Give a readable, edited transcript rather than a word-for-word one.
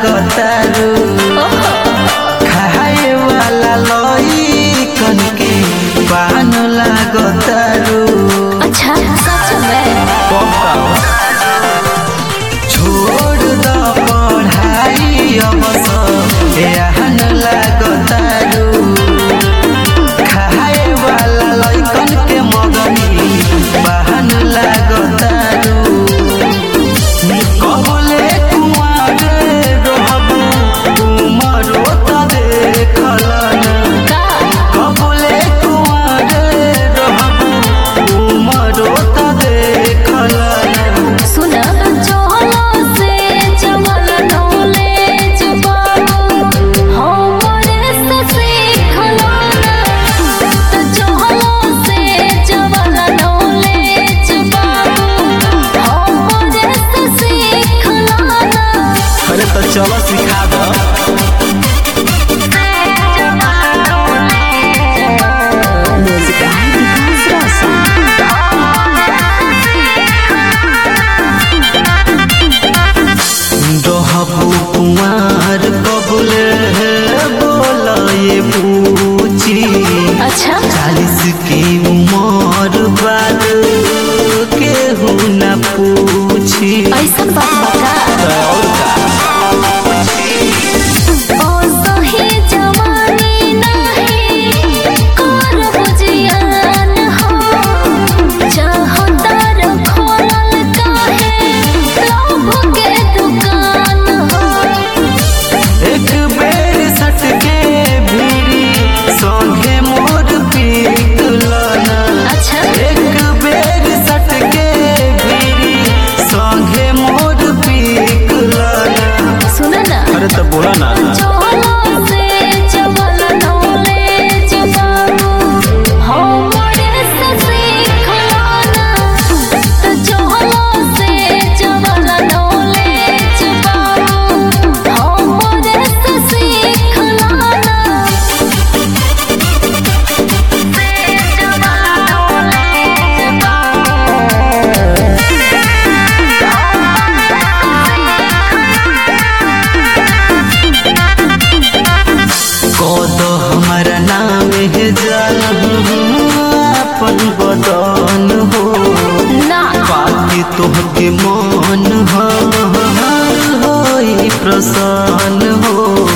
लागतारू खाए वाला लइकन के पान लागतारू। अच्छा सच में छोड़ द पढ़ाई अब सब एहन लागतारू खाए वाला लइकन के मगनी पान लागतारू। कबले कुमार रहबू उमरो त देखल ना कबले कुमार रहबू उमरो त देखल ना। सुन चोलो से चमल नॉलेज बाबू हमरे से सीखलो ना तो चोलो से चमल नॉलेज बाबू हमरे से सीखलो ना। अरे तो चलो सिखा दो। रहबू कुमार कबले बोल ये पूछी अच्छा 40 की उम्र बाद केहू न पूछी। ऐसा बात बता ओ सही जवानी नहीं कर बुझियान हो चाहो दर खोलल काहे लोभ के दुकान हो। एक बेर सट के भीड़ी संगे मोर पीक लना। अच्छा एक बेर सट के भीड़ी संगे मोर पीक लना। सुन ना अरे तो बोला ना चोलो से चमल नॉलेज बाबू हमरे से सीखलो ना तो चोलो से चमल नॉलेज बाबू हमरे से सीखलो ना। कद हमारा नाम है जान अपन बदन हो ना बाकी तोहके मन हो प्रसन्न हो।